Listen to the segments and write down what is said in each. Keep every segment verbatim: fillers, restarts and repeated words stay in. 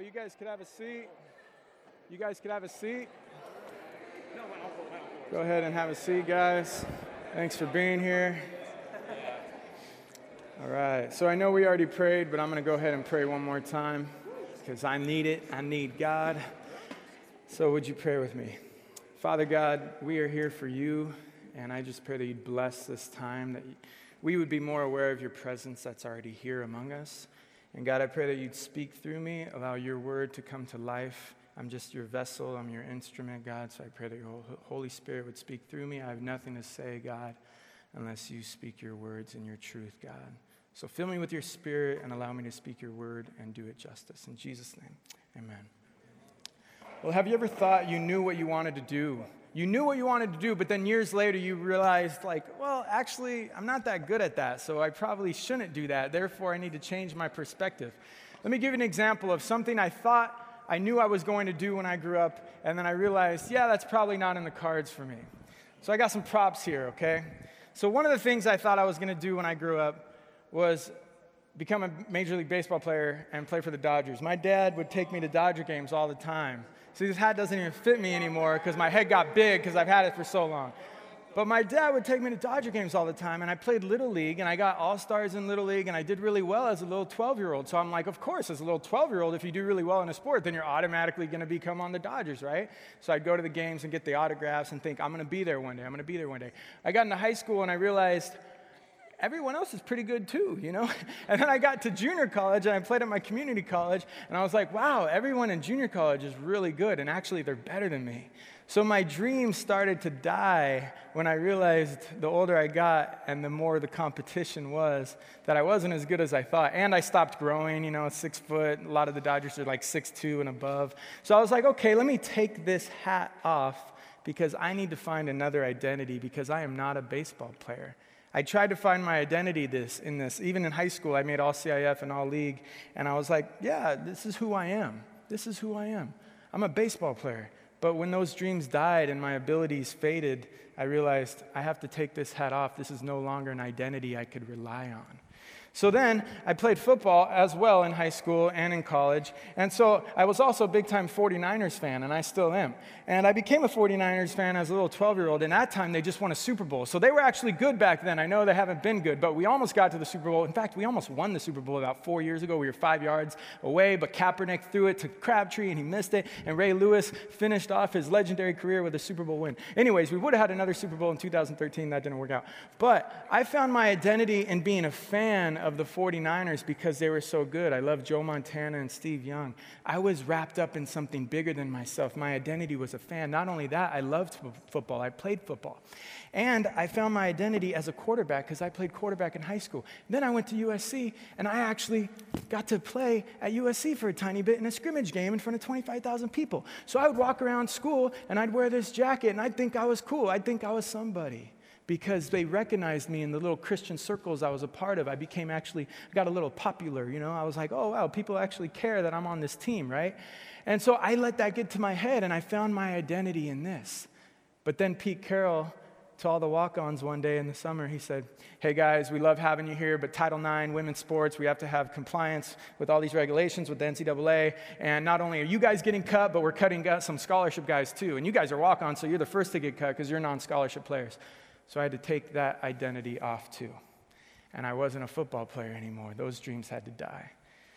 you guys could have a seat. You guys could have a seat. Go ahead and have a seat, guys. Thanks for being here. All right, so I know we already prayed, but I'm going to go ahead and pray one more time because I need it. I need God. So would you pray with me? Father God, we are here for you, and I just pray that you'd bless this time, that we would be more aware of your presence that's already here among us. And God, I pray that you'd speak through me, allow your word to come to life. I'm just your vessel, I'm your instrument, God, so I pray that your Holy Spirit would speak through me. I have nothing to say, God, unless you speak your words and your truth, God. So fill me with your spirit and allow me to speak your word and do it justice. In Jesus' name, amen. Well, have you ever thought you knew what you wanted to do? You knew what you wanted to do, but then years later you realized, like, well, actually, I'm not that good at that, so I probably shouldn't do that. Therefore, I need to change my perspective. Let me give you an example of something I thought I knew I was going to do when I grew up, and then I realized, yeah, that's probably not in the cards for me. So I got some props here, okay? So one of the things I thought I was going to do when I grew up was become a Major League Baseball player and play for the Dodgers. My dad would take me to Dodger games all the time. See, this hat doesn't even fit me anymore because my head got big because I've had it for so long. But my dad would take me to Dodger games all the time, and I played Little League, and I got All-Stars in Little League, and I did really well as a little twelve-year-old. So I'm like, of course, as a little twelve-year-old, if you do really well in a sport, then you're automatically going to become on the Dodgers, right? So I'd go to the games and get the autographs and think, I'm going to be there one day, I'm going to be there one day. I got into high school, and I realized everyone else is pretty good too, you know? And then I got to junior college, and I played at my community college, and I was like, wow, everyone in junior college is really good, and actually they're better than me. So my dreams started to die when I realized the older I got and the more the competition was, that I wasn't as good as I thought. And I stopped growing, you know, six foot. A lot of the Dodgers are like six two and above. So I was like, okay, let me take this hat off because I need to find another identity because I am not a baseball player. I tried to find my identity this in this. Even in high school, I made all C I F and all league. And I was like, yeah, this is who I am. This is who I am. I'm a baseball player. But when those dreams died and my abilities faded, I realized I have to take this hat off. This is no longer an identity I could rely on. So then I played football as well in high school and in college. And so I was also a big-time forty-niners fan, and I still am. And I became a forty-niners fan as a little twelve-year-old. And at that time, they just won a Super Bowl. So they were actually good back then. I know they haven't been good, but we almost got to the Super Bowl. In fact, we almost won the Super Bowl about four years ago. We were five yards away, but Kaepernick threw it to Crabtree, and he missed it. And Ray Lewis finished off his legendary career with a Super Bowl win. Anyways, we would have had another Super Bowl in two thousand thirteen. That didn't work out. But I found my identity in being a fan of the forty-niners because they were so good. I loved Joe Montana and Steve Young. I was wrapped up in something bigger than myself. My identity was a fan. Not only that, I loved f- football. I played football. And I found my identity as a quarterback because I played quarterback in high school. Then I went to U S C, and I actually got to play at U S C for a tiny bit in a scrimmage game in front of twenty-five thousand people. So I would walk around school, and I'd wear this jacket, and I'd think I was cool. I'd think I was somebody, because they recognized me in the little Christian circles I was a part of. I became actually, got a little popular, you know. I was like, oh, wow, people actually care that I'm on this team, right? And so I let that get to my head, and I found my identity in this. But then Pete Carroll, to all the walk-ons one day in the summer, he said, hey, guys, we love having you here, but Title nine, women's sports, we have to have compliance with all these regulations with the N C double A, and not only are you guys getting cut, but we're cutting some scholarship guys too. And you guys are walk-ons, so you're the first to get cut because you're non-scholarship players. So I had to take that identity off too. And I wasn't a football player anymore. Those dreams had to die.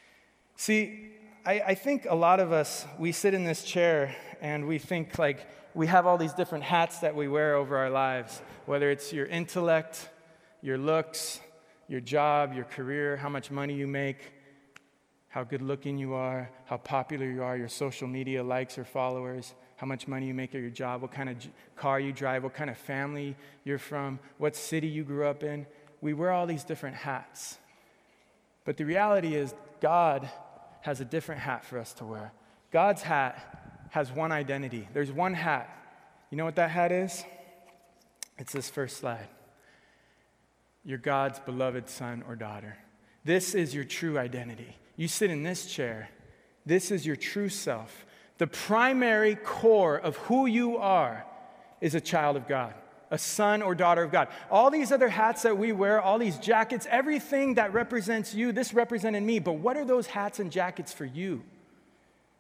See, I, I think a lot of us, we sit in this chair and we think like we have all these different hats that we wear over our lives, whether it's your intellect, your looks, your job, your career, how much money you make, how good looking you are, how popular you are, your social media likes or followers, how much money you make at your job, what kind of car you drive, what kind of family you're from, what city you grew up in. We wear all these different hats. But the reality is God has a different hat for us to wear. God's hat has one identity. There's one hat. You know what that hat is? It's this first slide. You're God's beloved son or daughter. This is your true identity. You sit in this chair. This is your true self. The primary core of who you are is a child of God, a son or daughter of God. All these other hats that we wear, all these jackets, everything that represents you, this represented me. But what are those hats and jackets for you?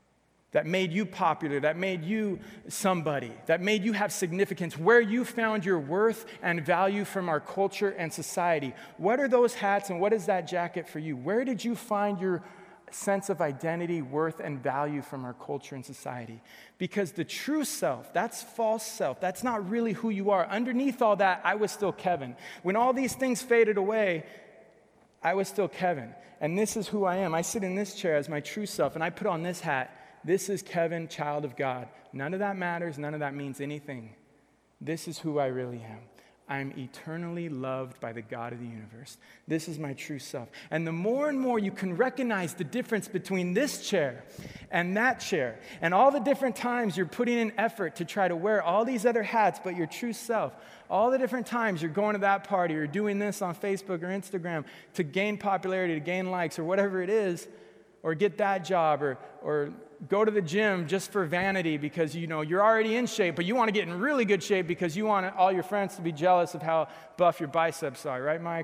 that made you popular, that made you somebody, that made you have significance, where you found your worth and value from our culture and society. What are those hats and what is that jacket for you? Where did you find your sense of identity, worth, and value from our culture and society? Because the true self, that's false self. That's not really who you are. Underneath all that, I was still Kevin. When all these things faded away, I was still Kevin. And this is who I am. I sit in this chair as my true self, and I put on this hat. This is Kevin, child of God. None of that matters. None of that means anything. This is who I really am. I'm eternally loved by the God of the universe. This is my true self. And the more and more you can recognize the difference between this chair and that chair, and all the different times you're putting in effort to try to wear all these other hats, but your true self, all the different times you're going to that party or doing this on Facebook or Instagram to gain popularity, to gain likes, or whatever it is, or get that job, or or go to the gym just for vanity because, you know, you're already in shape, but you want to get in really good shape because you want all your friends to be jealous of how buff your biceps are, right, Mike?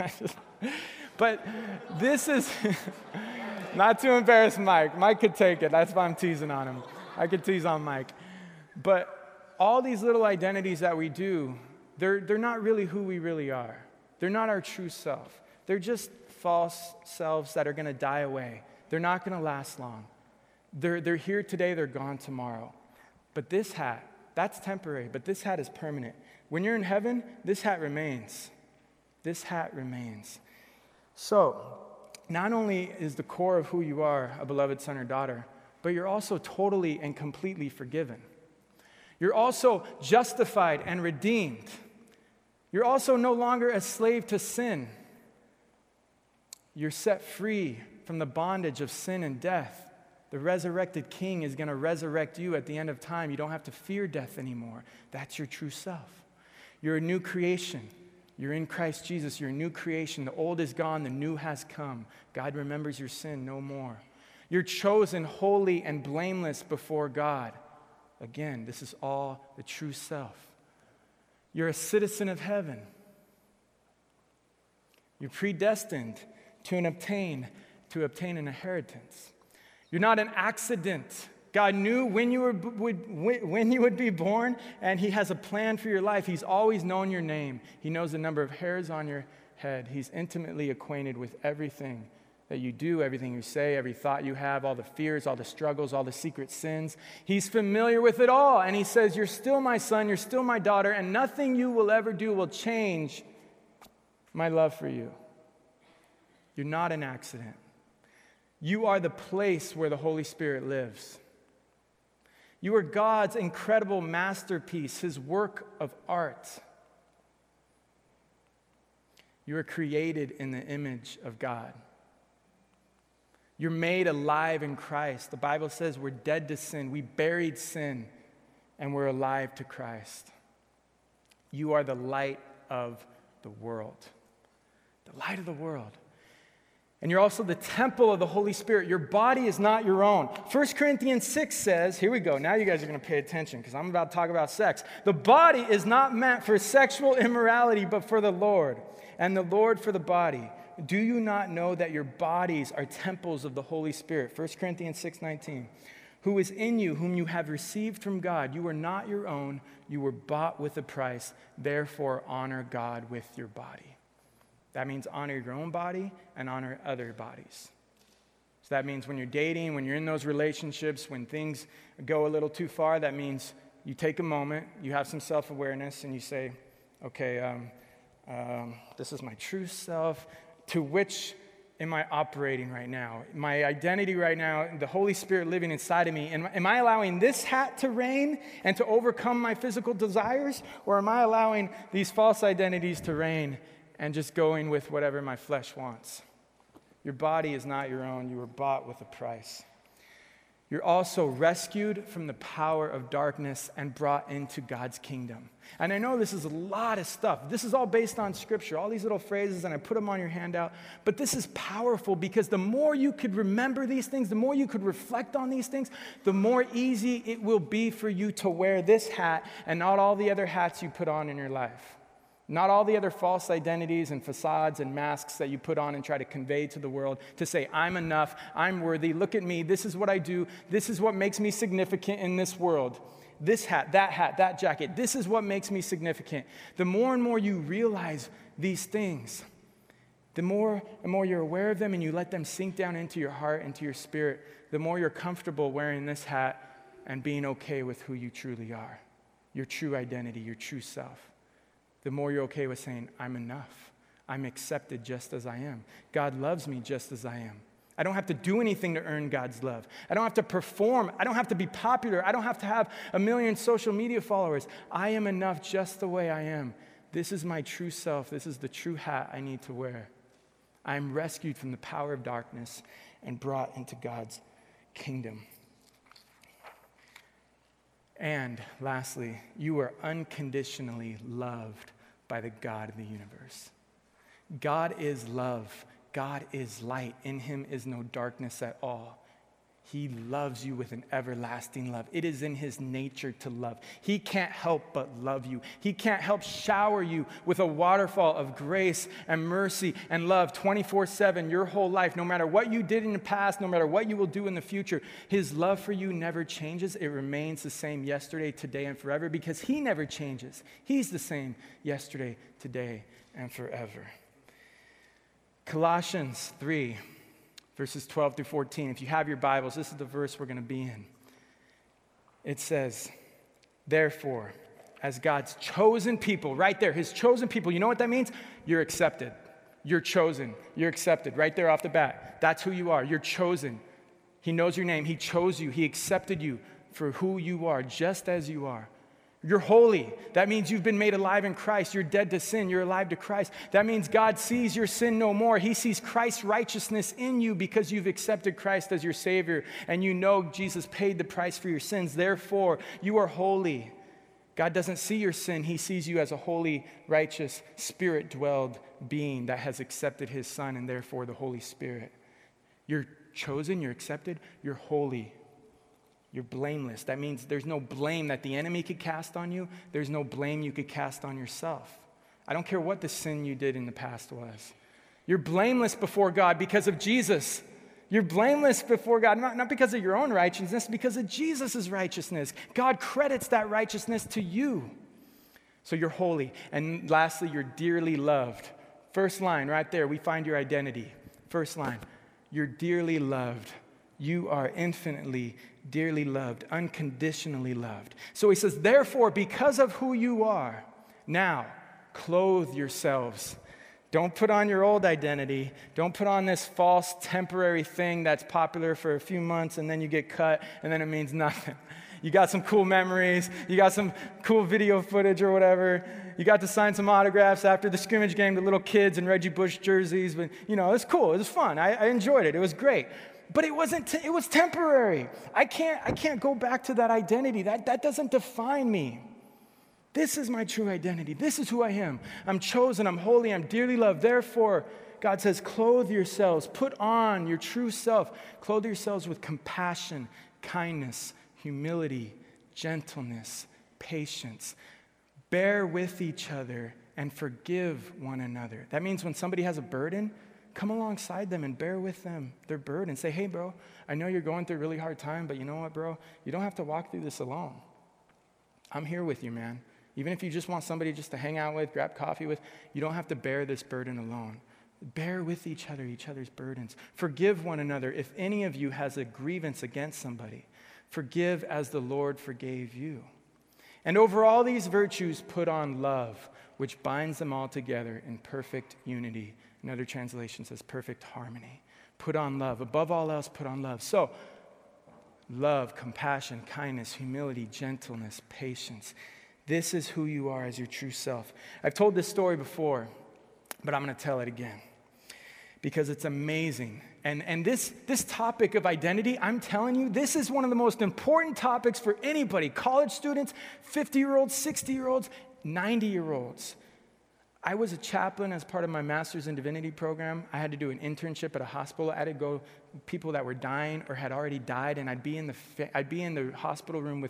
But this is, not to embarrass Mike. Mike could take it. That's why I'm teasing on him. I could tease on Mike. But all these little identities that we do, they're, they're not really who we really are. They're not our true self. They're just false selves that are going to die away. They're not going to last long. They're, they're here today, they're gone tomorrow. But this hat, that's temporary, but this hat is permanent. When you're in heaven, this hat remains. This hat remains. So, not only is the core of who you are a beloved son or daughter, but you're also totally and completely forgiven. You're also justified and redeemed. You're also no longer a slave to sin. You're set free from the bondage of sin and death. The resurrected King is going to resurrect you at the end of time. You don't have to fear death anymore. That's your true self. You're a new creation. You're in Christ Jesus. You're a new creation. The old is gone. The new has come. God remembers your sin no more. You're chosen holy and blameless before God. Again, this is all the true self. You're a citizen of heaven. You're predestined to obtain, to obtain an inheritance. You're not an accident. God knew when you, were, would, when you would be born, and He has a plan for your life. He's always known your name. He knows the number of hairs on your head. He's intimately acquainted with everything that you do, everything you say, every thought you have, all the fears, all the struggles, all the secret sins. He's familiar with it all, and He says, you're still my son, you're still my daughter, and nothing you will ever do will change my love for you. You're not an accident. You are the place where the Holy Spirit lives. You are God's incredible masterpiece, His work of art. You are created in the image of God. You're made alive in Christ. The Bible says we're dead to sin. We buried sin, and we're alive to Christ. You are the light of the world. The light of the world. And you're also the temple of the Holy Spirit. Your body is not your own. First Corinthians six says, here we go. Now you guys are going to pay attention because I'm about to talk about sex. The body is not meant for sexual immorality, but for the Lord, and the Lord for the body. Do you not know that your bodies are temples of the Holy Spirit? First Corinthians six nineteen. Who is in you, whom you have received from God. You are not your own. You were bought with a price. Therefore, honor God with your body. That means honor your own body and honor other bodies. So that means when you're dating, when you're in those relationships, when things go a little too far, that means you take a moment, you have some self-awareness, and you say, okay, um, um, this is my true self. To which am I operating right now? My identity right now, the Holy Spirit living inside of me, am, am I allowing this hat to reign and to overcome my physical desires? Or am I allowing these false identities to reign and just going with whatever my flesh wants? Your body is not your own. You were bought with a price. You're also rescued from the power of darkness and brought into God's kingdom. And I know this is a lot of stuff. This is all based on Scripture, all these little phrases, and I put them on your handout. But this is powerful because the more you could remember these things, the more you could reflect on these things, the more easy it will be for you to wear this hat and not all the other hats you put on in your life. Not all the other false identities and facades and masks that you put on and try to convey to the world to say, I'm enough, I'm worthy, look at me, this is what I do, this is what makes me significant in this world. This hat, that hat, that jacket, this is what makes me significant. The more and more you realize these things, the more and more you're aware of them and you let them sink down into your heart, into your spirit, the more you're comfortable wearing this hat and being okay with who you truly are, your true identity, your true self. The more you're okay with saying, I'm enough. I'm accepted just as I am. God loves me just as I am. I don't have to do anything to earn God's love. I don't have to perform. I don't have to be popular. I don't have to have a million social media followers. I am enough just the way I am. This is my true self. This is the true hat I need to wear. I am rescued from the power of darkness and brought into God's kingdom. And lastly, you are unconditionally loved by the God of the universe. God is love. God is light. In him is no darkness at all. He loves you with an everlasting love. It is in his nature to love. He can't help but love you. He can't help shower you with a waterfall of grace and mercy and love twenty-four seven, your whole life. No matter what you did in the past, no matter what you will do in the future, his love for you never changes. It remains the same yesterday, today, and forever because he never changes. He's the same yesterday, today, and forever. Colossians three, verses twelve through fourteen. If you have your Bibles, this is the verse we're going to be in. It says, therefore, as God's chosen people, right there, his chosen people, you know what that means? You're accepted. You're chosen. You're accepted right there off the bat. That's who you are. You're chosen. He knows your name. He chose you. He accepted you for who you are, just as you are. You're holy. That means you've been made alive in Christ. You're dead to sin. You're alive to Christ. That means God sees your sin no more. He sees Christ's righteousness in you because you've accepted Christ as your Savior and you know Jesus paid the price for your sins. Therefore, you are holy. God doesn't see your sin. He sees you as a holy, righteous, spirit-dwelled being that has accepted his Son and therefore the Holy Spirit. You're chosen. You're accepted. You're holy. You're blameless. That means there's no blame that the enemy could cast on you. There's no blame you could cast on yourself. I don't care what the sin you did in the past was. You're blameless before God because of Jesus. You're blameless before God, not, not because of your own righteousness, because of Jesus' righteousness. God credits that righteousness to you. So you're holy. And lastly, you're dearly loved. First line right there, we find your identity. First line, you're dearly loved. You are infinitely, dearly loved, unconditionally loved. So he says, therefore, because of who you are, now clothe yourselves. Don't put on your old identity. Don't put on this false temporary thing that's popular for a few months and then you get cut and then it means nothing. You got some cool memories. You got some cool video footage or whatever. You got to sign some autographs after the scrimmage game to little kids in Reggie Bush jerseys. But, you know, it was cool. It was fun. I, I enjoyed it. It was great. But it wasn't, t- it was temporary. I can't, I can't go back to that identity. That, that doesn't define me. This is my true identity. This is who I am. I'm chosen. I'm holy. I'm dearly loved. Therefore, God says, clothe yourselves. Put on your true self. Clothe yourselves with compassion, kindness, humility, gentleness, patience. Bear with each other and forgive one another. That means when somebody has a burden, come alongside them and bear with them their burden. Say, hey, bro, I know you're going through a really hard time, but you know what, bro? You don't have to walk through this alone. I'm here with you, man. Even if you just want somebody just to hang out with, grab coffee with, you don't have to bear this burden alone. Bear with each other, each other's burdens. Forgive one another. If any of you has a grievance against somebody, forgive as the Lord forgave you. And over all these virtues, put on love, which binds them all together in perfect unity. Another translation says perfect harmony. Put on love. Above all else, put on love. So, love, compassion, kindness, humility, gentleness, patience. This is who you are as your true self. I've told this story before, but I'm going to tell it again because it's amazing. And, and this, this topic of identity, I'm telling you, this is one of the most important topics for anybody. College students, fifty-year-olds, sixty-year-olds, ninety-year-olds. I was a chaplain as part of my master's in divinity program. I had to do an internship at a hospital. I had to go people that were dying or had already died, and I'd be in the I'd be in the hospital room with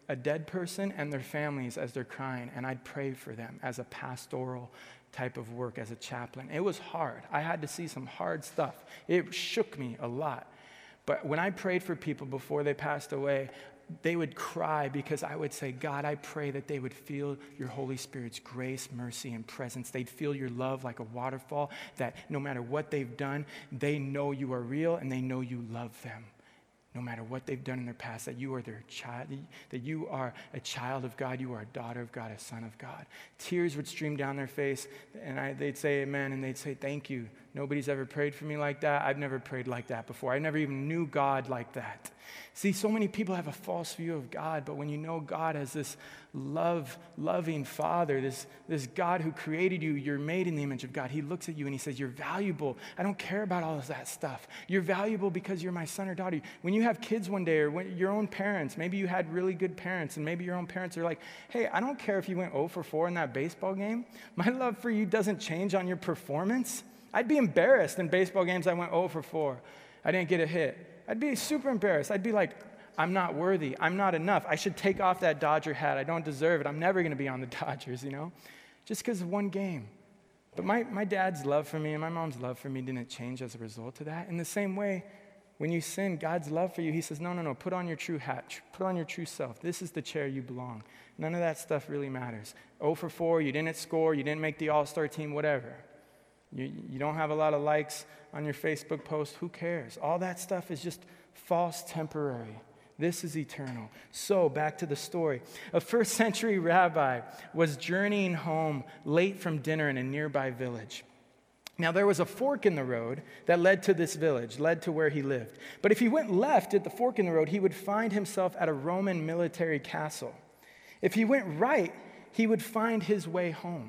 a dead person and their families as they're crying, and I'd pray for them as a pastoral type of work, as a chaplain. It was hard. I had to see some hard stuff. It shook me a lot. But when I prayed for people before they passed away, they would cry because I would say, God, I pray that they would feel your Holy Spirit's grace, mercy, and presence. They'd feel your love like a waterfall, that no matter what they've done, they know you are real and they know you love them. No matter what they've done in their past, that you are their child, that you are a child of God, you are a daughter of God, a son of God. Tears would stream down their face, and I, they'd say amen, and they'd say, thank you. Nobody's ever prayed for me like that. I've never prayed like that before. I never even knew God like that. See, so many people have a false view of God, but when you know God as this love, loving Father, this, this God who created you, you're made in the image of God, he looks at you and he says, you're valuable. I don't care about all of that stuff. You're valuable because you're my son or daughter. When you have kids one day, or when your own parents, maybe you had really good parents, and maybe your own parents are like, hey, I don't care if you went oh for four in that baseball game. My love for you doesn't change on your performance. I'd be embarrassed in baseball games I went oh for four. I didn't get a hit. I'd be super embarrassed. I'd be like, I'm not worthy. I'm not enough. I should take off that Dodger hat. I don't deserve it. I'm never going to be on the Dodgers, you know, just because of one game. But my, my dad's love for me and my mom's love for me didn't change as a result of that. In the same way, when you sin, God's love for you, he says, no, no, no, put on your true hat. Put on your true self. This is the chair you belong. None of that stuff really matters. oh for four, you didn't score, you didn't make the all-star team, whatever. You, you don't have a lot of likes on your Facebook post. Who cares? All that stuff is just false, temporary. This is eternal. So, back to the story. A first century rabbi was journeying home late from dinner in a nearby village. Now, there was a fork in the road that led to this village, led to where he lived. But if he went left at the fork in the road, he would find himself at a Roman military castle. If he went right, he would find his way home.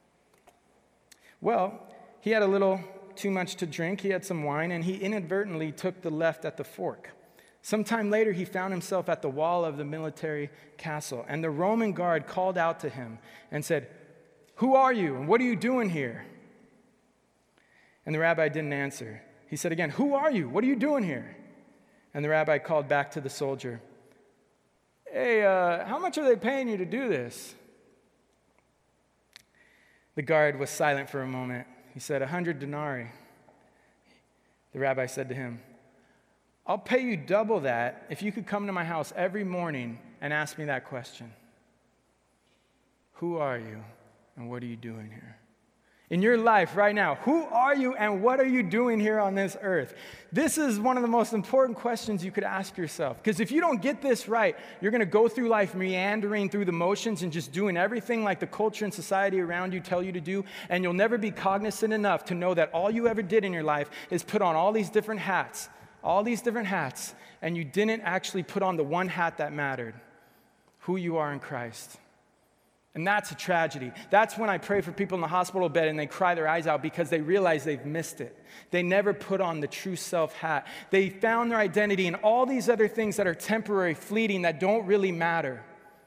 Well, he had a little too much to drink. He had some wine, and he inadvertently took the left at the fork. Sometime later, he found himself at the wall of the military castle, and the Roman guard called out to him and said, "Who are you, and what are you doing here?" And the rabbi didn't answer. He said again, "Who are you? What are you doing here?" And the rabbi called back to the soldier, "Hey, uh, how much are they paying you to do this?" The guard was silent for a moment. He said, "A hundred denarii." The rabbi said to him, "I'll pay you double that if you could come to my house every morning and ask me that question. Who are you and what are you doing here?" In your life right now, who are you and what are you doing here on this earth? This is one of the most important questions you could ask yourself. Because if you don't get this right, you're going to go through life meandering through the motions and just doing everything like the culture and society around you tell you to do, and you'll never be cognizant enough to know that all you ever did in your life is put on all these different hats, all these different hats, and you didn't actually put on the one hat that mattered, who you are in Christ. And that's a tragedy. That's when I pray for people in the hospital bed and they cry their eyes out because they realize they've missed it. They never put on the true self hat. They found their identity in all these other things that are temporary, fleeting, that don't really matter.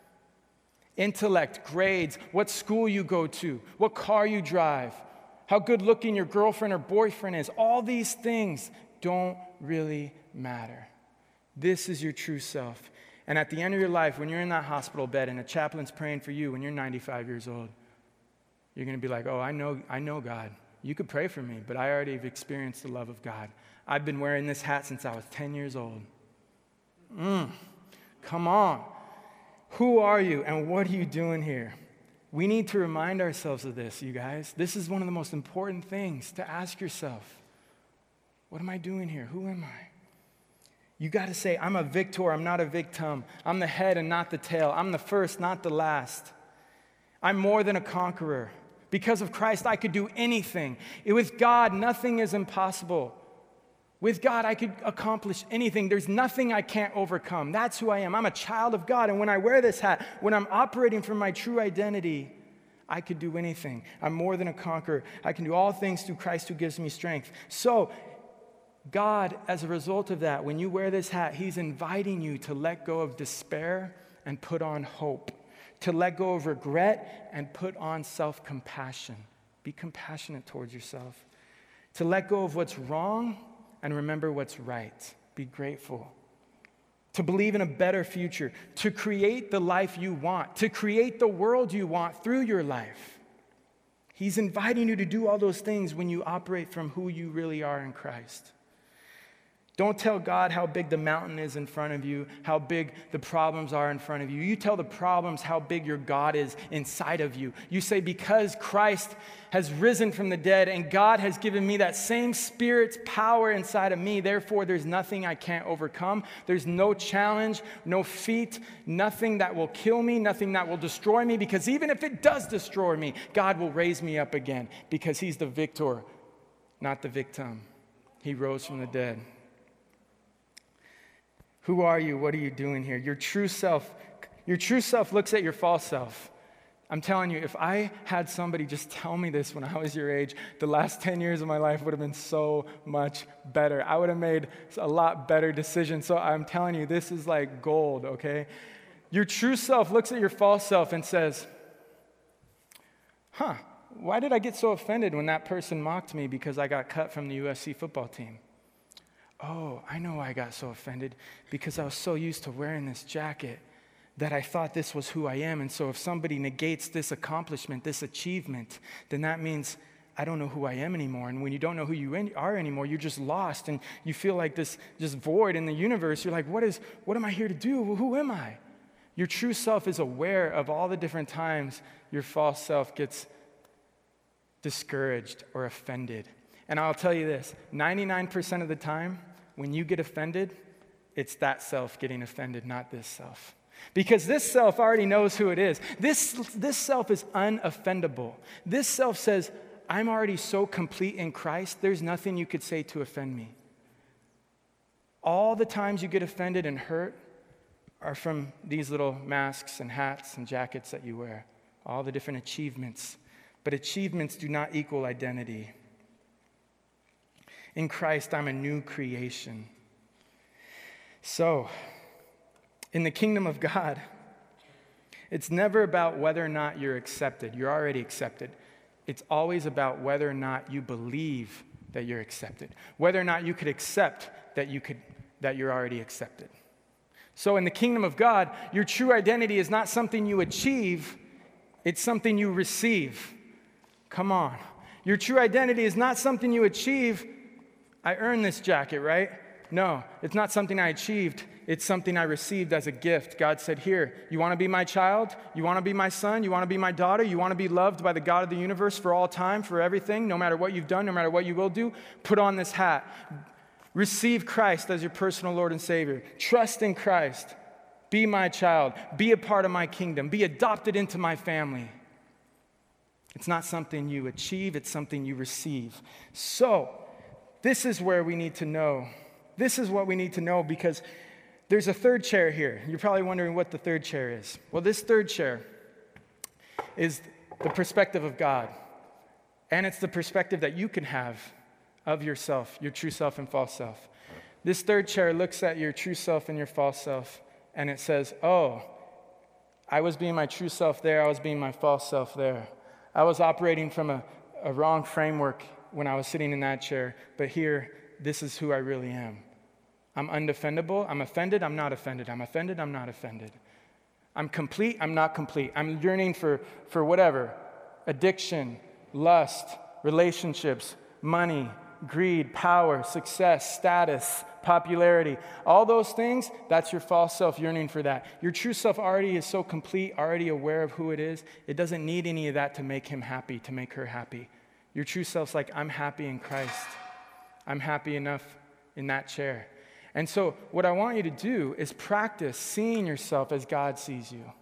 Intellect, grades, what school you go to, what car you drive, how good looking your girlfriend or boyfriend is. All these things don't really matter. This is your true self. And at the end of your life, when you're in that hospital bed and a chaplain's praying for you when you're ninety-five years old, you're going to be like, "Oh, I know, I know God. You could pray for me, but I already have experienced the love of God. I've been wearing this hat since I was ten years old." Mm, come on. Who are you and what are you doing here? We need to remind ourselves of this, you guys. This is one of the most important things to ask yourself. What am I doing here? Who am I? You got to say, I'm a victor, I'm not a victim. I'm the head and not the tail. I'm the first, not the last. I'm more than a conqueror. Because of Christ, I could do anything. With God, nothing is impossible. With God, I could accomplish anything. There's nothing I can't overcome. That's who I am. I'm a child of God. And when I wear this hat, when I'm operating from my true identity, I could do anything. I'm more than a conqueror. I can do all things through Christ who gives me strength. So, God, as a result of that, when you wear this hat, he's inviting you to let go of despair and put on hope, to let go of regret and put on self-compassion. Be compassionate towards yourself. To let go of what's wrong and remember what's right. Be grateful. to believe in a better future, to create the life you want, to create the world you want through your life. He's inviting you to do all those things when you operate from who you really are in Christ. Don't tell God how big the mountain is in front of you, how big the problems are in front of you. You tell the problems how big your God is inside of you. You say, because Christ has risen from the dead and God has given me that same Spirit's power inside of me, therefore there's nothing I can't overcome. There's no challenge, no feat, nothing that will kill me, nothing that will destroy me, because even if it does destroy me, God will raise me up again because he's the victor, not the victim. He rose from the dead. Who are you? What are you doing here? Your true self, your true self looks at your false self. I'm telling you, if I had somebody just tell me this when I was your age, the last ten years of my life would have been so much better. I would have made a lot better decisions. So I'm telling you, this is like gold, okay? Your true self looks at your false self and says, huh, why did I get so offended when that person mocked me because I got cut from the U S C football team? Oh, I know I got so offended because I was so used to wearing this jacket that I thought this was who I am. And so if somebody negates this accomplishment, this achievement, then that means I don't know who I am anymore. And when you don't know who you are anymore, you're just lost and you feel like this just void in the universe. You're like, what is, what am I here to do? Who am I? Your true self is aware of all the different times your false self gets discouraged or offended. And I'll tell you this, ninety-nine percent of the time, when you get offended, it's that self getting offended, not this self. Because this self already knows who it is. This, this self is unoffendable. This self says, I'm already so complete in Christ, there's nothing you could say to offend me. All the times you get offended and hurt are from these little masks and hats and jackets that you wear. All the different achievements. But achievements do not equal identity. In Christ, I'm a new creation. So, in the kingdom of God, it's never about whether or not you're accepted. You're already accepted. It's always about whether or not you believe that you're accepted. Whether or not you could accept that you could that you're already accepted. So in the kingdom of God, your true identity is not something you achieve, it's something you receive. Come on. Your true identity is not something you achieve. I earned this jacket, right? No, it's not something I achieved. It's something I received as a gift. God said, here, you want to be my child? You want to be my son? You want to be my daughter? You want to be loved by the God of the universe for all time, for everything, no matter what you've done, no matter what you will do? Put on this hat. Receive Christ as your personal Lord and Savior. Trust in Christ. Be my child. Be a part of my kingdom. Be adopted into my family. It's not something you achieve. It's something you receive. So, this is where we need to know. This is what we need to know because there's a third chair here. You're probably wondering what the third chair is. Well, this third chair is the perspective of God. And it's the perspective that you can have of yourself, your true self and false self. This third chair looks at your true self and your false self, and it says, oh, I was being my true self there. I was being my false self there. I was operating from a, a wrong framework when I was sitting in that chair, but here, this is who I really am. I'm undefendable. I'm offended. I'm not offended. I'm offended. I'm not offended. I'm complete. I'm not complete. I'm yearning for, for whatever. Addiction, lust, relationships, money, greed, power, success, status, popularity. All those things, that's your false self yearning for that. Your true self already is so complete, already aware of who it is. It doesn't need any of that to make him happy, to make her happy. Your true self's like, I'm happy in Christ. I'm happy enough in that chair. And so what I want you to do is practice seeing yourself as God sees you.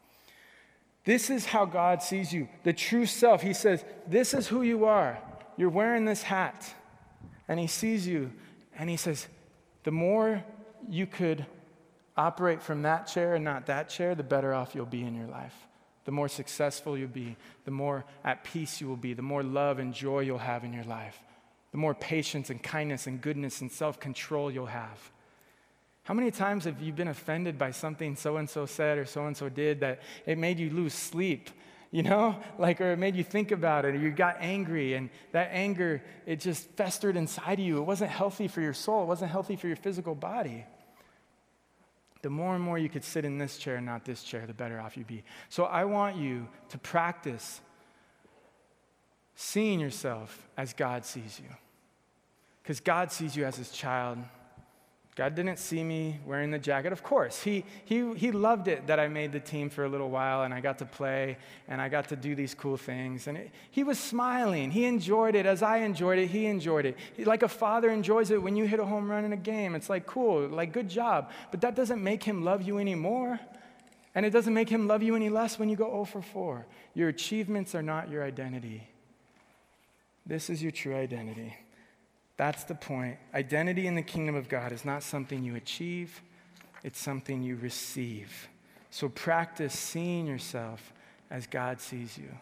This is how God sees you. The true self, he says, this is who you are. You're wearing this hat. And he sees you, and he says, the more you could operate from that chair and not that chair, the better off you'll be in your life. The more successful you'll be, the more at peace you will be, the more love and joy you'll have in your life, the more patience and kindness and goodness and self-control you'll have. How many times have you been offended by something so-and-so said or so-and-so did that it made you lose sleep, you know? Like, or it made you think about it, or you got angry, and that anger, it just festered inside of you. It wasn't healthy for your soul. It wasn't healthy for your physical body. the more and more you could sit in this chair and not this chair, the better off you'd be. So I want you to practice seeing yourself as God sees you. Because God sees you as his child. God didn't see me wearing the jacket. Of course, he, he, he loved it that I made the team for a little while and I got to play and I got to do these cool things. And it, he was smiling. He enjoyed it. As I enjoyed it, he enjoyed it. He, like a father enjoys it when you hit a home run in a game. It's like, cool, like good job. But that doesn't make him love you anymore. And it doesn't make him love you any less when you go oh for four. Your achievements are not your identity. This is your true identity. That's the point. Identity in the kingdom of God is not something you achieve, it's something you receive. So practice seeing yourself as God sees you.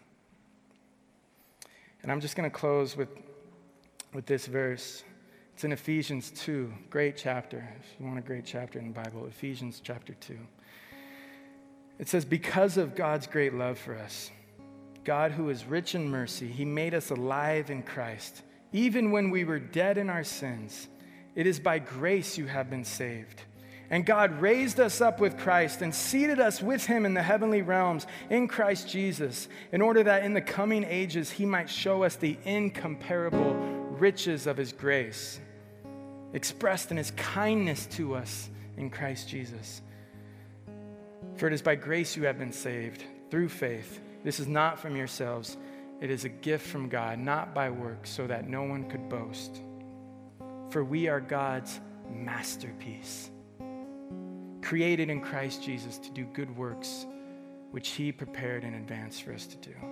And I'm just going to close with, with this verse. It's in Ephesians two, great chapter. If you want a great chapter in the Bible, Ephesians chapter two. It says, because of God's great love for us, God who is rich in mercy, he made us alive in Christ. Even when we were dead in our sins, it is by grace you have been saved. And God raised us up with Christ and seated us with him in the heavenly realms in Christ Jesus, in order that in the coming ages he might show us the incomparable riches of his grace, expressed in his kindness to us in Christ Jesus. For it is by grace you have been saved, through faith. This is not from yourselves. It is a gift from God, not by works, so that no one could boast. For we are God's masterpiece, created in Christ Jesus to do good works, which he prepared in advance for us to do.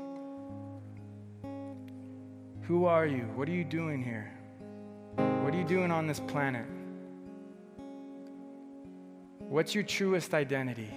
Who are you? What are you doing here? What are you doing on this planet? What's your truest identity?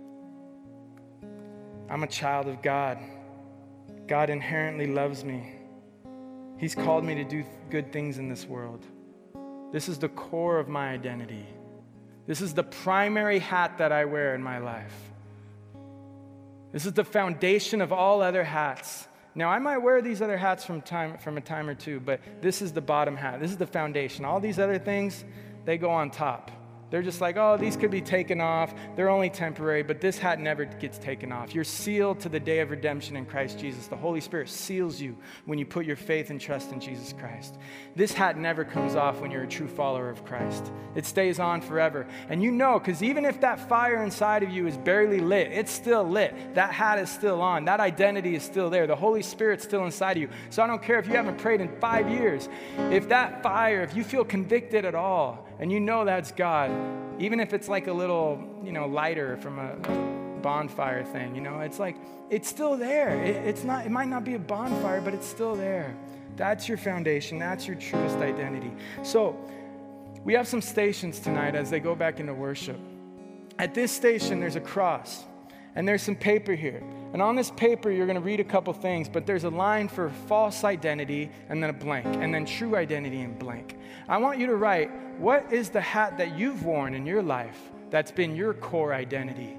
I'm a child of God. God inherently loves me. He's called me to do good things in this world. This is the core of my identity. This is the primary hat that I wear in my life. This is the foundation of all other hats. Now, I might wear these other hats from time from a time or two, but this is the bottom hat. This is the foundation. All these other things, they go on top. They're just like, oh, these could be taken off. They're only temporary, but this hat never gets taken off. You're sealed to the day of redemption in Christ Jesus. The Holy Spirit seals you when you put your faith and trust in Jesus Christ. This hat never comes off when you're a true follower of Christ. It stays on forever. And you know, because even if that fire inside of you is barely lit, it's still lit. That hat is still on. That identity is still there. The Holy Spirit's still inside of you. So I don't care if you haven't prayed in five years. If that fire, if you feel convicted at all, and you know that's God, even if it's like a little, you know, lighter from a bonfire thing, you know, it's like, it's still there. It, it's not, it might not be a bonfire, but it's still there. That's your foundation. That's your truest identity. So we have some stations tonight as they go back into worship. At this station, there's a cross, and there's some paper here. And on this paper, you're going to read a couple things, but there's a line for false identity and then a blank, and then true identity and blank. I want you to write, what is the hat that you've worn in your life that's been your core identity?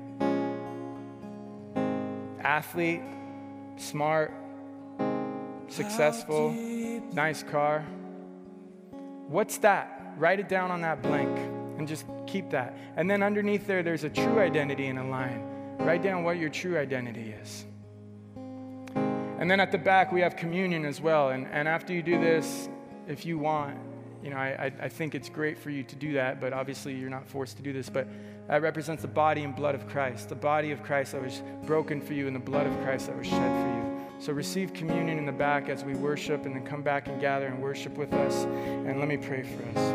Athlete, smart, successful, nice car. What's that? Write it down on that blank and just keep that. And then underneath there, there's a true identity in a line. Write down what your true identity is. And then at the back, we have communion as well. And, and after you do this, if you want, you know, I, I think it's great for you to do that, but obviously you're not forced to do this. But that represents the body and blood of Christ, the body of Christ that was broken for you and the blood of Christ that was shed for you. So receive communion in the back as we worship, and then come back and gather and worship with us. And let me pray for us.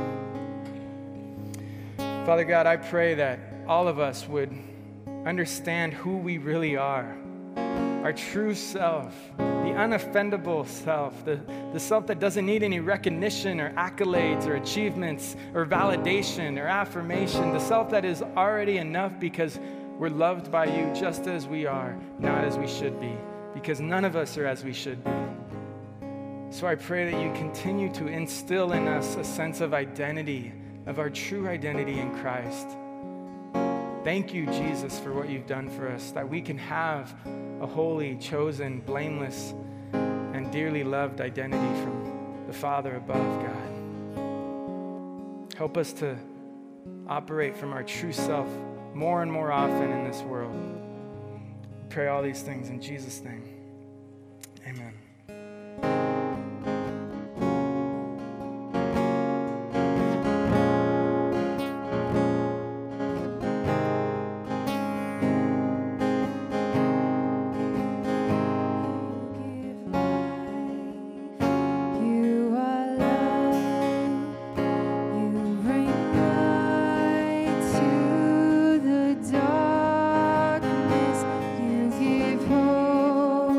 Father God, I pray that all of us would understand who we really are, our true self, the unoffendable self, the, the self that doesn't need any recognition or accolades or achievements or validation or affirmation, the self that is already enough because we're loved by you just as we are, not as we should be, because none of us are as we should be. So I pray that you continue to instill in us a sense of identity, of our true identity in Christ. Thank you, Jesus, for what you've done for us, that we can have a holy, chosen, blameless, and dearly loved identity from the Father above, God. Help us to operate from our true self more and more often in this world. We pray all these things in Jesus' name. Amen. To the darkness, you give hope.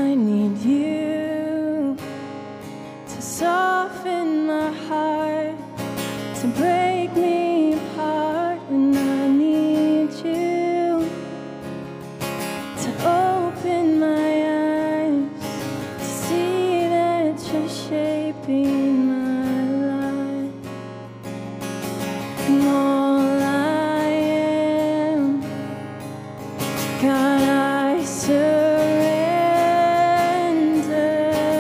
I need you to soften my heart, to break me apart when I need you, to open my eyes, to see that you're shaping my life. And all I am, God, I surrender.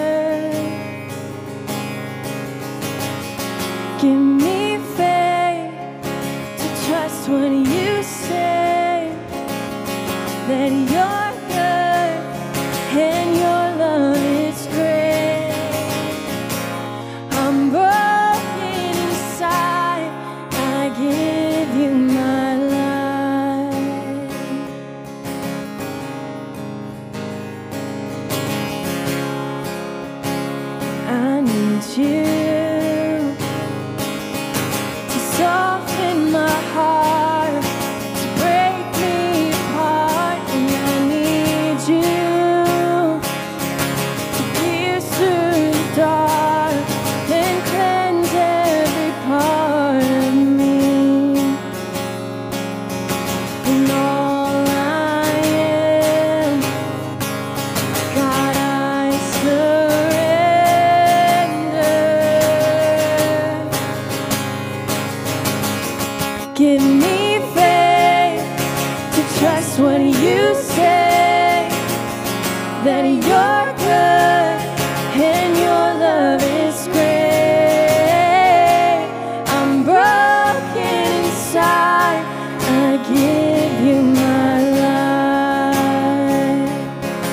Give me faith to trust what you say, that you're good and your love is great. I'm broken inside, I give you my life. I need you to soften my heart, to break me apart, and I need you to pierce through the dark and cleanse every part of me. And all I am, God, I surrender. Give me faith to trust what you say, that you're good and your love is great. I'm broken inside, I give you my life.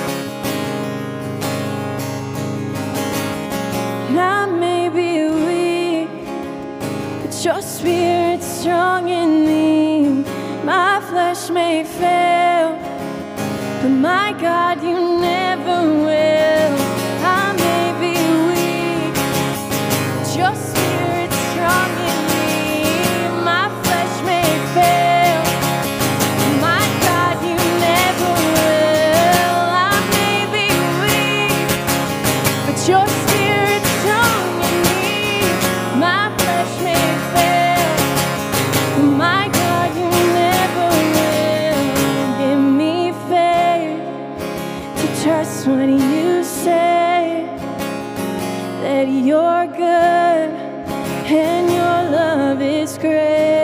And I may be weak, but your spirit's strong in me. My flesh may fail, but my God, you never will. I may be weak, but your spirit's strong in me. My flesh may fail, but my God, you never will. I may be weak, but your spirit's strong in me. My flesh may fail, but my God, you never will. Give me faith to trust what you say, that you're good and your love is great.